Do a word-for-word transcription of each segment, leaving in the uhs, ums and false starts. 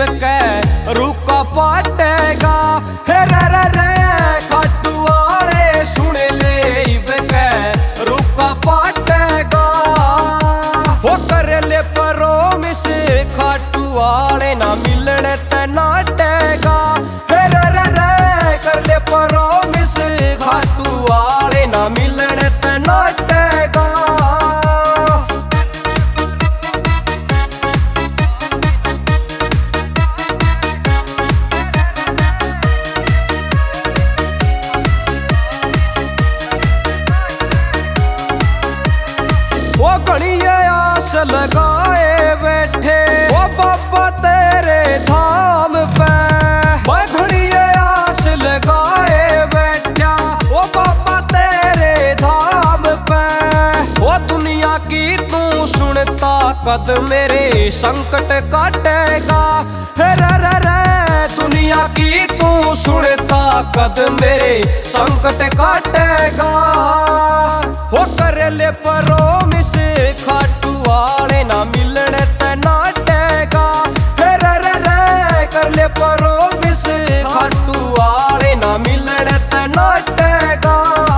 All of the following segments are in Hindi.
के रुका पाटेगा। हे रे रे रे खाटू वाले सुन ले के रुका पाटेगा। हो कर ले प्रोमिस खाटू वाले ना मिलने ते नाटेगा। हे रे रे रे कर ले प्रोमिस खाटू वाले ना मिलने ते नाटेगा। वो घड़िए आस लगाए बैठे वो बाबा तेरे धाम पे। मैं घड़िए आस लगाए बैठा वो बाबा तेरे धाम पे। वो दुनिया की तू सुनता कद मेरे संकट काटेगा। हे रे रे रे दुनिया की तू सुनता कद मेरे संकट काटेगा। हो कर ले प्रोमिस खाटू वाले ना मिलने ते नाटेगा। हे रे रे रे कर ले प्रोमिस खाटू वाले ना मिलने ते नाटेगा।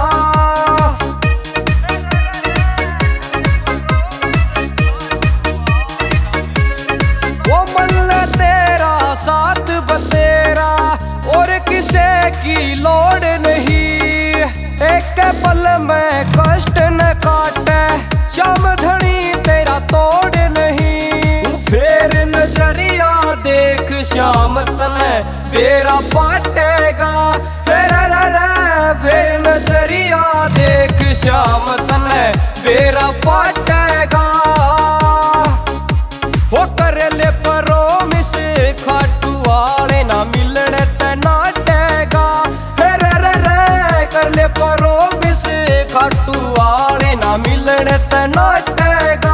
वो मन तेरा साथ बतेरा और किसे की लोड़ नहीं। एक पल में कष्ट न काटे श्याम धनी तेरा तोड़ नहीं। फेर नजरिया देख श्याम तने बेरा पाटेगा। हे रे रे रे फेर नजरिया देख श्याम तने बेरा पाटेगा। हो कर ले प्रोमिस खाटू वाले ना मिलने ते नाटेगा। हे रे रे रे कर ले प्रोमिस खाटू वाले ना मिलने ते नाटेगा।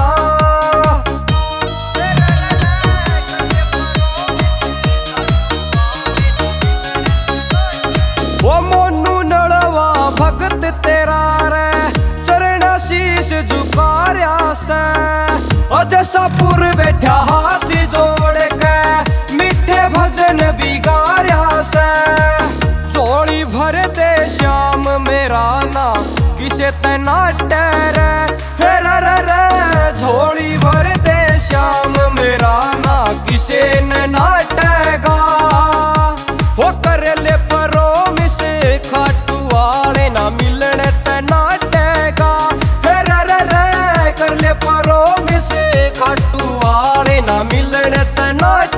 वो मोनू नड़वा भगत तेरा रे चरण शीश झुकारिया से। जैसापुर बैठा हाथ जोड़ के मीठे भजन बिगारिया से। चोली भर दे श्याम मेरा ना किसे ते नाटे रे। हे रे रे रे झोली भर दे श्याम मेरा ना किसे न नाटेगा। हो कर ले प्रोमिस खाटू वाले ना मिलने ते नाटेगा। हे रे रे रे कर ले प्रोमिस खाटू वाले ना मिलने ते नाटेगा।